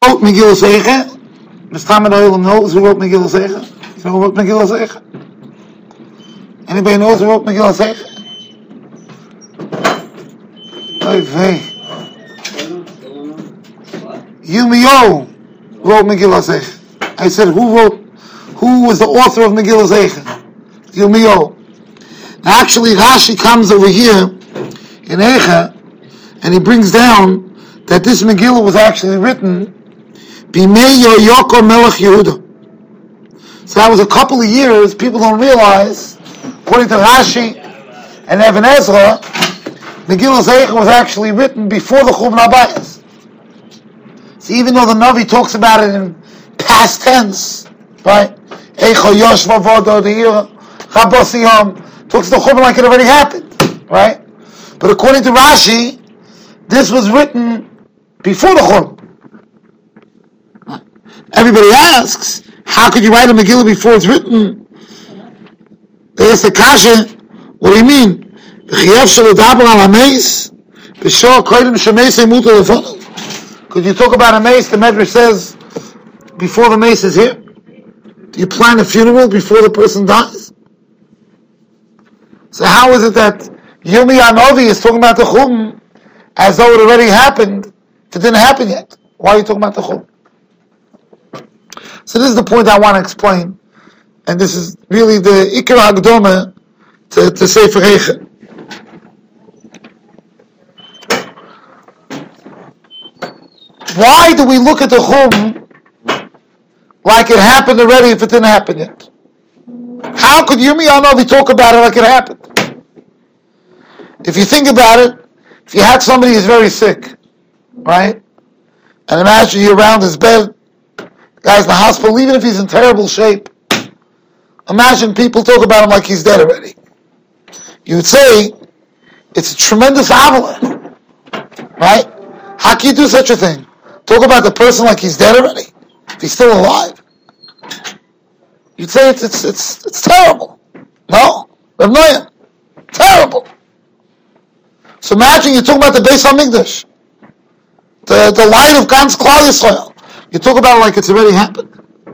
wrote Megillah Eicha? This time in the Olam knows who wrote Megillah Eicha? You know who wrote Megillah Eicha? Anybody knows who wrote Megillah Eicha? Okay. Yirmiyahu wrote Megillah Eicha. I said, who was the author of Megillah Eicha? Yirmiyahu. Now actually Rashi comes over here in Eicha and he brings down that this Megillah was actually written Bimei Yoyoko Melech Yehuda. So that was a couple of years. People don't realize, according to Rashi and Even Ezra, Megillah Eicha was actually written before the Churban HaBayis. So even though the Navi talks about it in past tense, right? Eicha Yoshva Vodo Deira Chabosiyam talks the Churban like it already happened, right? But according to Rashi, this was written before the Churban. Everybody asks, how could you write a Megillah before it's written? They ask the Kasha, what do you mean? Could you talk about a mace? The Medrash says, before the mace is here? Do you plan a funeral before the person dies? So how is it that Yirmiyahu Novi is talking about the Churban as though it already happened if it didn't happen yet? Why are you talking about the Churban? So this is the point I want to explain, and this is really the Ikar HaGdoma to Sefer Eicha. Why do we look at the Churban like it happened already if it didn't happen yet? How could Yirmiyahu Novi talk about it like it happened? If you think about it, if you had somebody who's very sick, right, and imagine you're around his bed, guy's in the hospital, even if he's in terrible shape. Imagine people talk about him like he's dead already. You would say, it's a tremendous avila, right? How can you do such a thing? Talk about the person like he's dead already, if he's still alive. You'd say it's terrible. No? Rav Noam, terrible. So imagine you're talking about the Beis HaMikdash, the line of Gans Klal Yisrael. You talk about it like it's already happened.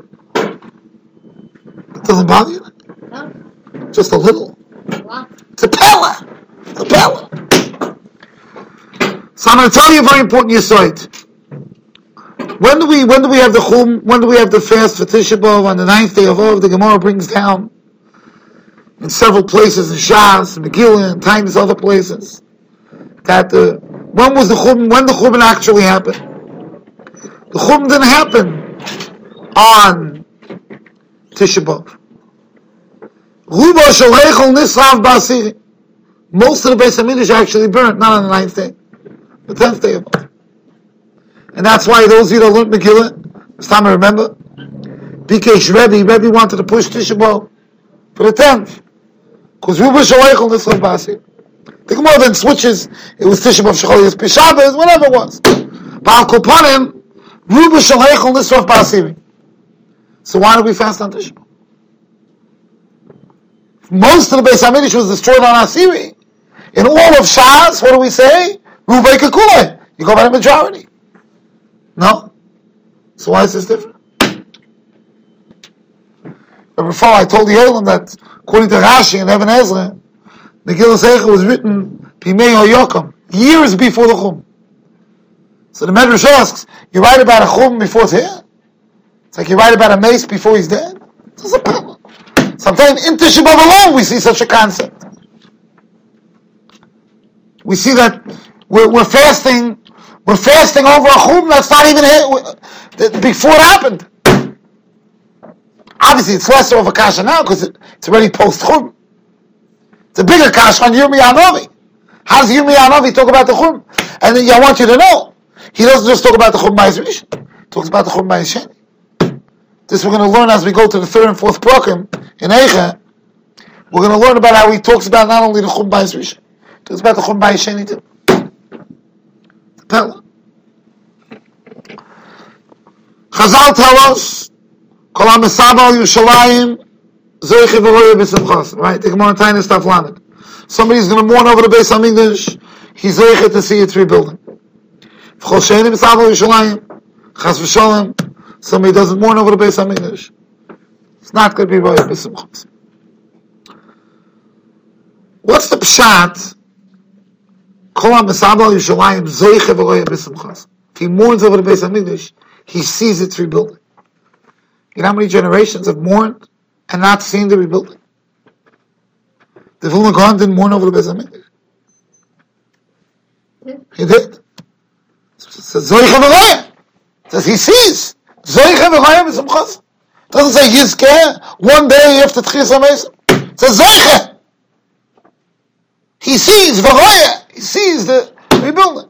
It doesn't bother you? No. Just a little. What? It's a pella. It's a pella. So I'm going to tell you a very important yesod. When do we have the Chum? When do we have the fast for Tisha B'Av on the 9th day of Av? The Gemara brings down in several places in Shas, Megillah, and Tainis, other places that when was the Chum? When the Churban actually happened? The Churban didn't happen on Tisha B'Av. Most of the Beis HaMikdash actually burnt, not on the 9th day, the 10th day of Av. And that's why those of you that learned Megillah, this time I remember, Bikesh Rebbe wanted to push Tisha B'Av for the 10th. Because Ruba Shaleichel Nisrav Basir. The Gemara then switches, it was Tisha B'Av Shechol Yis Peshabes, whatever it was. But Al Kopanim, Ruba Shaleichel Nisrav Basir. So why do we fast on Tisha B'Av? Most of the Beis HaMikdash was destroyed on Asiri. In all of Shas, what do we say? Ruba Kekulei. You go by the majority. No? So why is this different? But before I told the Olam that according to Rashi and Even Ezra, Megillah Eicha was written Bimei Yoyoko, years before the Chum. So the Medrash asks, you write about a Chum before it's here? It's like you write about a mace before he's dead? It's a problem. Sometimes in Tisha B'Av alone we see such a concept. We see that we're fasting over a Chum that's not even here, before it happened. Obviously, it's lesser of a kasha now because it's already post Chum. It's a bigger kasha on Yirmiyahu Novi. How does Yirmiyahu Novi talk about the Chum? And then I want you to know, he doesn't just talk about the Chum Bayis Rishon. He talks about the Chum Bayis Sheni. This we're going to learn as we go to the 3rd and 4th Prakim in Eicha. We're going to learn about how he talks about not only the Chum Bayis Rishon, he talks about the Chum Bayis Sheni too. Pella. Chazal tell us, Kol HaMesaba Al Yerushalayim Zoiche V'roye B'Simchas. Right? The Gemara Tainis Daf Lamed. Somebody's going to mourn over the Beis HaMikdash. He's zoiche to see its rebuilding. V'chol she'eini Mesaba Al Yerushalayim Chas v'sholem, somebody doesn't mourn over the Beis HaMikdash, it's not going to be roya b'simchas. What's the pshat? Kol ha-mesabel Yerushalayim zeiche v'roya b'simchas. If he mourns over the Beis HaMikdash, he sees its rebuilding. You know how many generations have mourned and not seen the rebuilding? The Vilna Gaon didn't mourn over the Beis HaMikdash. He did. It says Zoicha v'roya. It says he sees. Zoicha v'roya b'simchas. It doesn't say Yizkeh one day after Tchias HaMesim. It says Zoicha. He sees v'roya. He sees the rebuilding.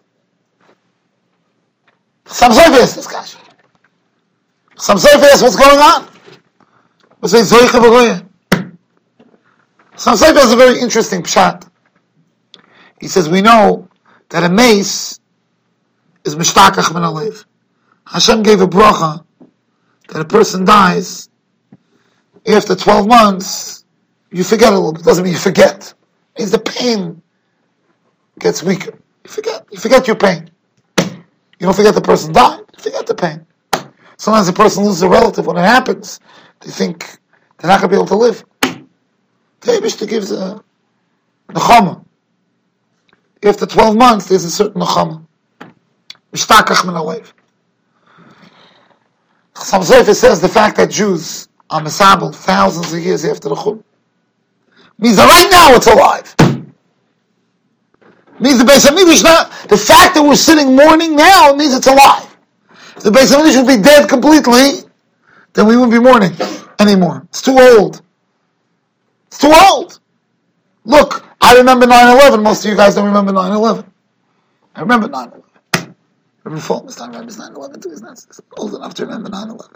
Some Sofer asks this kasha. Some Sofer asks what's going on. We say Zoicha v'roya. Some Sofer has a very interesting pshat. He says we know that a mace is mishtakach min halev. Hashem gave a bracha that a person dies after 12 months. You forget a little bit. Doesn't mean you forget. It means the pain gets weaker. You forget your pain. You don't forget the person died. You forget the pain. Sometimes a person loses a relative. When it happens, they think they're not going to be able to live. The Eibishter gives a nechama. After 12 months, there's a certain nechama. Mishtakach min halev. Some Sofer says the fact that Jews are mesabel thousands of years after the Chum means that right now it's alive. Means the Beis HaMikdash now, the fact that we're sitting mourning now means it's alive. If the Beis HaMikdash would be dead completely, then we wouldn't be mourning anymore. It's too old. It's too old. Look, I remember 9/11. Most of you guys don't remember 9/11. I remember 9/11. Remember Fulton remembers 9/11 too. He's not old enough to remember 9/11.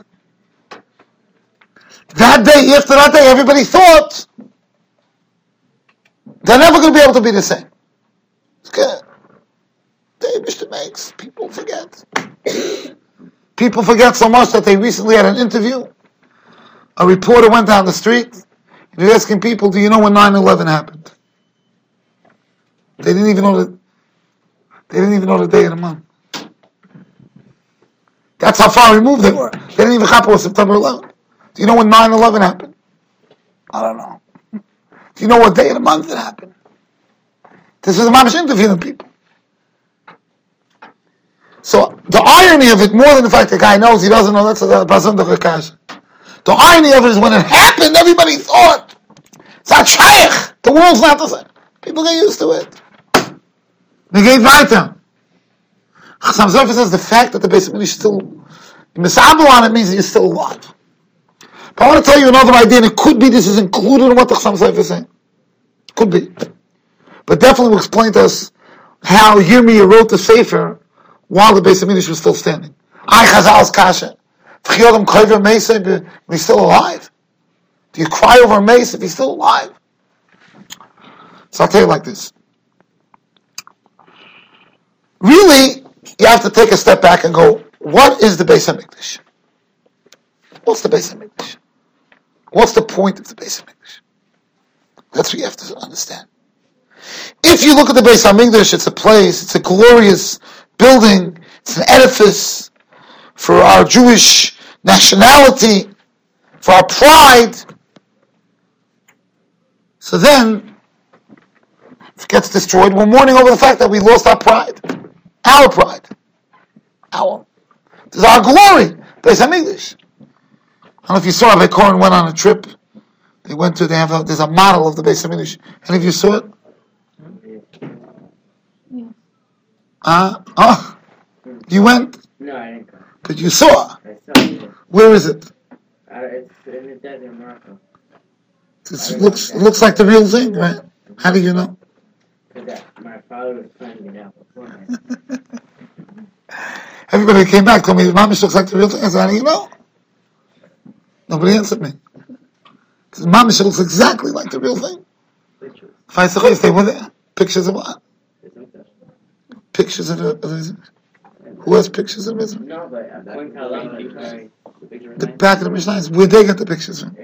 That day, after that day, everybody thought they're never going to be able to be the same. It's good. The Eibishter makes people forget. People forget so much that they recently had an interview. A reporter went down the street and he was asking people, do you know when 9/11 happened? They didn't even know the day of the month. That's how far removed they were. They didn't even happen on September 11th. Do you know when 9/11 happened? I don't know. Do you know what day of the month it happened? This is a mamish interviewing people. So the irony of it, more than the fact the guy knows he doesn't know, that's a bazon de kasha. The irony of it is when it happened, everybody thought it's not shaykh. The world's not the same. People get used to it. They gave weiter. Chassam Sofer says the fact that the Beis HaMikdash is still misabel on it means that you're still alive. But I want to tell you another idea, and it could be this is included in what the Chassam Sofer is saying. Could be. But definitely will explain to us how Yirmiyah wrote the Sefer while the Beis HaMikdash was still standing. I Chazal's kasha. When he's still alive? Do you cry over a mace if he's still alive? So I'll tell you like this. Really, you have to take a step back and go, what is the Beis HaMikdash? What's the Beis HaMikdash? What's the point of the Beis HaMikdash? That's what you have to understand. If you look at the Beis HaMikdash, it's a place, it's a glorious building, it's an edifice for our Jewish nationality, for our pride. So then, if it gets destroyed, we're mourning over the fact that we lost our pride. Our pride. This is our glory. Beis HaMikdash. I don't know if you saw, Rabbi Koren went on a trip. There's a model of the Beis HaMikdash. Any of you saw it? You went? No, I didn't go. But you saw? I saw it. Where is it? It's in the desert in Morocco. It looks like the real thing, right? How do you know? Because my father was finding it out beforehand. Everybody came back, told me, Mamish looks like the real thing. I said, how do you know? Nobody answered me. Because Mamish looks exactly like the real thing. Pictures. If I say, they were there. Pictures of what? Pictures of the who has pictures of Israel? No, but I'm going to allow the back of the Mishnah is where they get the pictures from.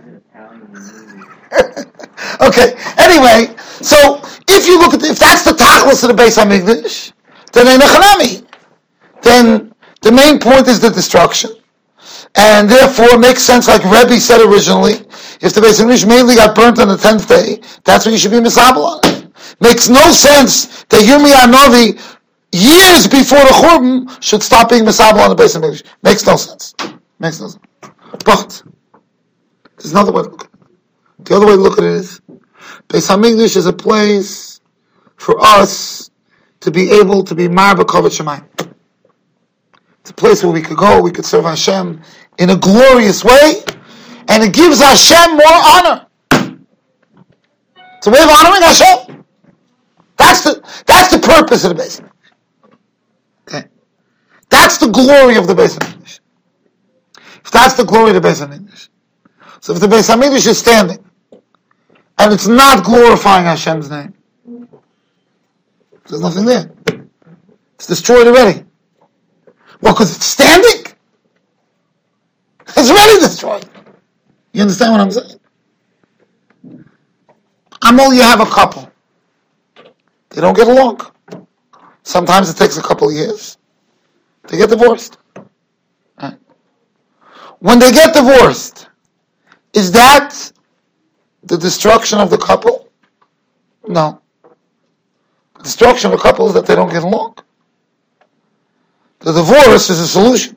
Okay, anyway, so if you look at if that's the tachlis of the Beis HaMikdash, then in Echanami, then The main point is the destruction. And therefore it makes sense, like Rebbe said originally, if the Beis Hamikdash mainly got burnt on the 10th day, that's when you should be misabel on it. Makes no sense that Yirmiyah Novi, years before the Churban, should stop being misabel on the Beis Hamikdash. Makes no sense. Makes no sense. But there's another way to look at it. The other way to look at it is, Beis Hamikdash is a place for us to be able to be Marba Kavod Shemayim. It's a place where we could go, we could serve Hashem in a glorious way, and it gives Hashem more honor. It's a way of honoring Hashem. That's the purpose of the Beis Hamikdash. Okay, that's the glory of the Beis Hamikdash. If that's the glory of the Beis Hamikdash, so if the Beis Hamikdash is standing and it's not glorifying Hashem's name, there's nothing there. It's destroyed already. Well, because it's standing. It's already destroyed. You understand what I'm saying? You have a couple. They don't get along. Sometimes it takes a couple of years. They get divorced. Right? When they get divorced, is that the destruction of the couple? No. The destruction of the couple is that they don't get along. The divorce is a solution.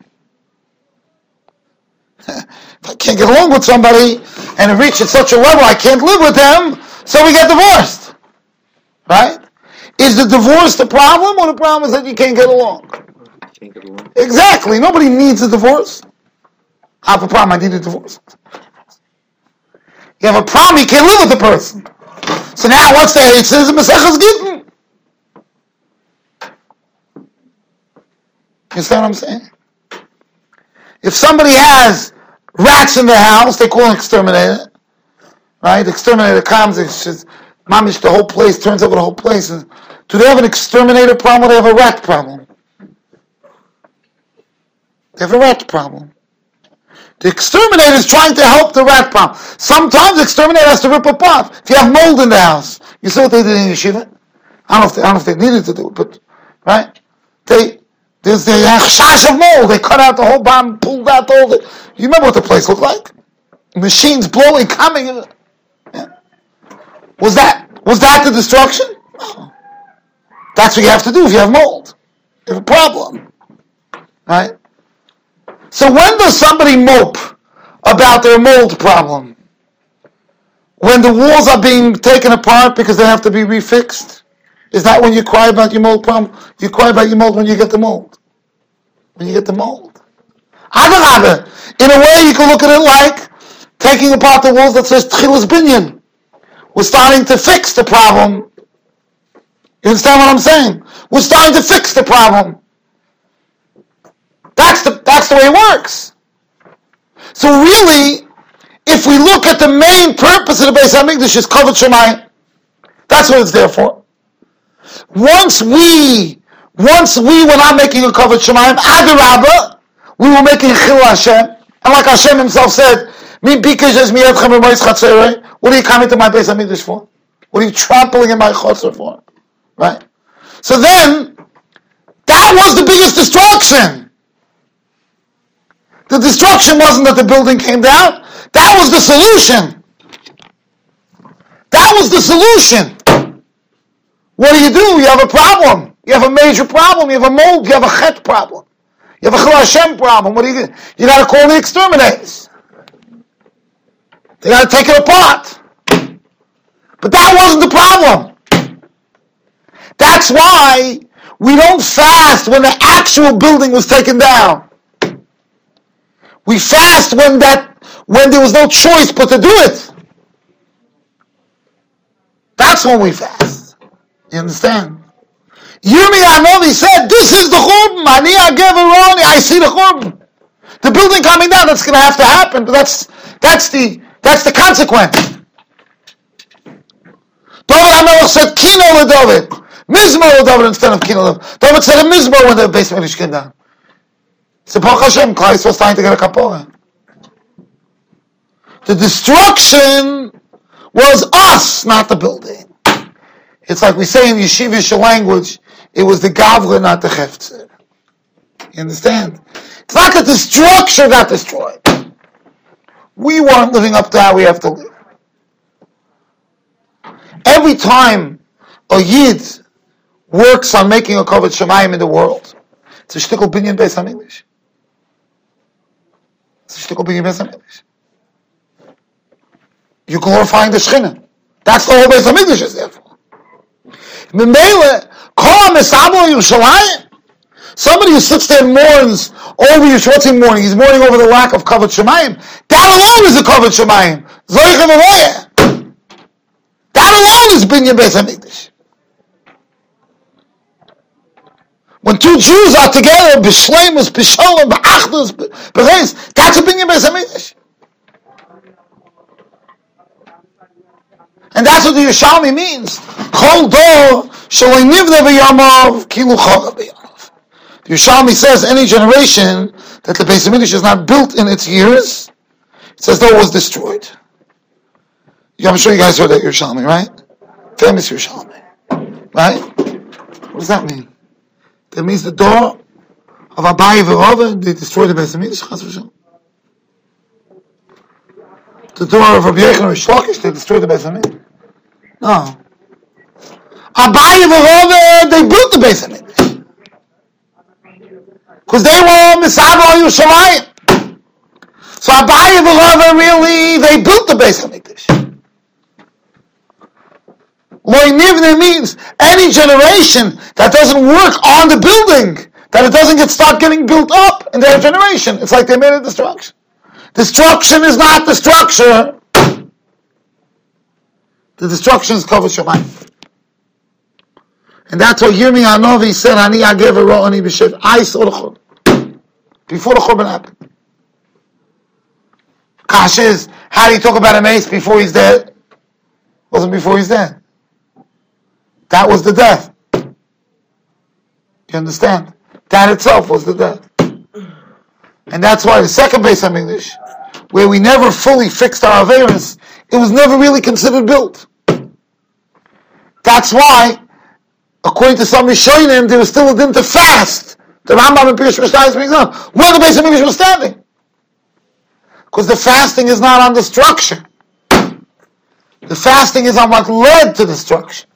If I can't get along with somebody and it reaches such a level I can't live with them, so we get divorced. Right? Is the divorce the problem, or the problem is that you can't get along? Can't get along. Exactly. Nobody needs a divorce. I have a problem, I need a divorce. You have a problem, you can't live with the person. So now what's the It says in Maseches Gittin. You understand what I'm saying? If somebody has rats in their house, they call an exterminator. Right? The exterminator comes, it's just, mamish, the whole place, turns over the whole place. And do they have an exterminator problem, or do they have a rat problem? They have a rat problem. The exterminator is trying to help the rat problem. Sometimes the exterminator has to rip apart. If you have mold in the house, you see what they did in yeshiva? I don't know if they needed to do it, but, right? There's the achshash of mold. They cut out the whole bomb, pulled out all the... You remember what the place looked like? Machines blowing, coming. Yeah. Was that the destruction? No. That's what you have to do if you have mold. You have a problem. Right? So when does somebody mope about their mold problem? When the walls are being taken apart because they have to be refixed? Is that when you cry about your mold problem? You cry about your mold when you get the mold. When you get the mold. Adarabah. In a way, you can look at it like taking apart the walls that says Tchilas Binyan. We're starting to fix the problem. You understand what I'm saying? We're starting to fix the problem. That's the way it works. So really, if we look at the main purpose of the Beis Hamikdash is Kavod Shemayim. That's what it's there for. Once we were not making a Kavod Shemayim, Adarabah, we were making Chil Hashem. And like Hashem himself said, what are you coming to my Beis Hamikdash for? What are you trampling in my chotzer for? Right? So then, that was the biggest destruction. The destruction wasn't that the building came down. That was the solution. That was the solution. What do? You have a problem. You have a major problem. You have a mold. You have a chet problem. You have a Chil Hashem problem. What do you do? You got to call the exterminators. They got to take it apart. But that wasn't the problem. That's why we don't fast when the actual building was taken down. We fast when there was no choice but to do it. That's when we fast. You understand? Yirmiyah Novi said, this is the Churban. I see the Churban. The building coming down, that's going to have to happen, but that's the consequence. David HaMelech said Kino LeDavid. Mizmor LeDavid instead of Kino LeDavid. David said a Mizmor when the Beis Hamikdash came down. So Baruch Hashem, Klal Yisrael was trying to get a kapora. The destruction was us, not the building. It's like we say in Yeshivish language, it was the Gavra, not the Hefzer. You understand? It's not that the structure got destroyed. We weren't living up to how we have to live. Every time a Yid works on making a Kavod Shemayim in the world, it's a shtickle binyan Beis HaMikdash. It's a shtickle binyan Beis HaMikdash. You're glorifying the Shechina. That's the whole Beis HaMikdash is there for. Somebody who sits there and mourns over Yeshua, what's he mourning? He's mourning over the lack of Kavod Shemayim. That alone is a Kavod Shemayim. Zoichem Avoyeh. That alone is binyan Beis HaMikdash. When two Jews are together, b'shleimus, b'shalom, b'achdus, b'reis, that's a binyan Beis HaMikdash. And that's what the Yerushalmi means. Kol dor shaloi nivne b'yamav kilu chara b'yamav. The Yerushalmi says any generation that the Beis HaMikdash is not built in its years, it says though it was destroyed. I'm sure you guys heard that Yerushalmi, right? Famous Yerushalmi, right? What does that mean? That means the door of Abaye v'Rava, they destroyed the Beis HaMikdash, chas v'shalom. The door of Rabbi Yechon and Rish Lakish, they destroyed the Beis HaMikdash. No. Abaye v'Rava, they built the Beis HaMikdash. Because they were Misabel Yerushalayim. So Abaye v'Rava, really, they built the Beis HaMikdash. Loi Nivne means any generation that doesn't work on the building, that it doesn't start getting built up in their generation. It's like they made a destruction. Destruction is not the structure. The destruction is Kavod Shemayim. And that's what Yirmi Hanovi said, Ani Agev Ro'ani B'Shev. I saw the Churban. Before the Churban happened. Kash is, how do you talk about a mace before he's dead? Wasn't before he's dead. That was the death. You understand? That itself was the death. And that's why the second Beis HaMikdash, where we never fully fixed our Averis, it was never really considered built. That's why, according to some Rishonim, there was still a din to fast. The Rambam and Pirush Mishnayos brings up when the Beis HaMikdash was standing. Because the fasting is not on the structure. The fasting is on what led to destruction.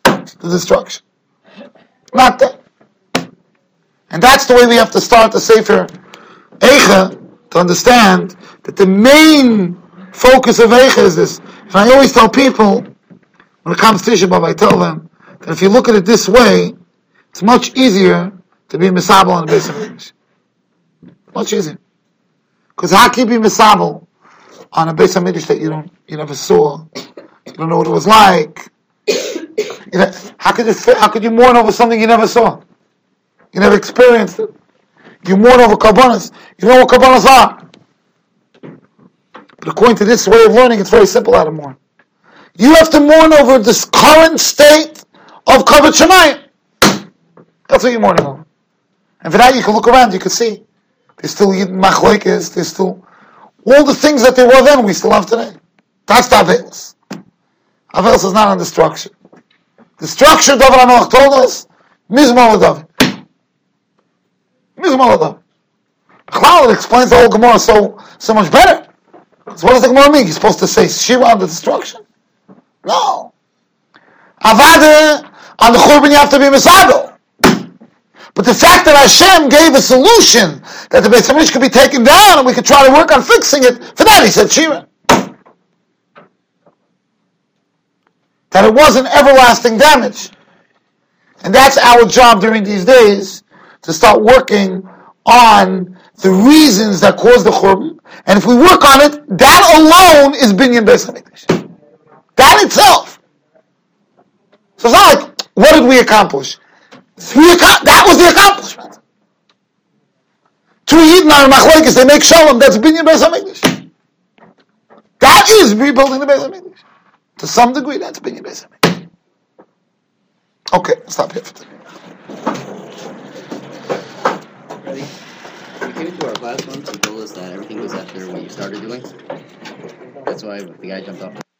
Not that. And that's the way we have to start the Sefer Eicha, to understand that the main focus of Eicha is this. And I always tell people, when it comes to Tisha B'Av, I tell them that if you look at it this way, it's much easier to be Misabel on the Beis HaMikdash. Much easier. Because how can you be Misabel on a Beis HaMikdash that you never saw? You don't know what it was like. How could you mourn over something you never saw? You never experienced it. You mourn over Karbanos. You know what Karbanos are. But according to this way of learning, it's very simple how to mourn. You have to mourn over this current state of Kavod Shemayim. That's what you're mourning over. And for that, you can look around, you can see. There's still Machlokes, there's still all the things that there were then, we still have today. That's the Avelis. Avelis is not on the structure. The structure, David HaMelech told us, Mizmor LeDavid. Mizmor LeDavid. It explains the whole Gemara so much better. So what does the Gemara mean? You're supposed to say Shira on the destruction? No. Avada, on the Churban you have to be Misabel. But the fact that Hashem gave a solution that the Beis HaMikdash could be taken down and we could try to work on fixing it, for that he said Shira. That it wasn't everlasting damage. And that's our job during these days, to start working on the reasons that caused the Churban. And if we work on it, that alone is binyan Beis HaMikdash. That itself. So it's not like, what did we accomplish? That was the accomplishment. Two Yidden are Machlokes, they make Shalom, that's binyan Beis HaMikdash. That is rebuilding the Beis HaMikdash. To some degree, that's binyan Beis HaMikdash. Okay, I'll stop here for today. Ready? You came to our class once and told us that everything was after what you started doing. That's why the guy jumped off.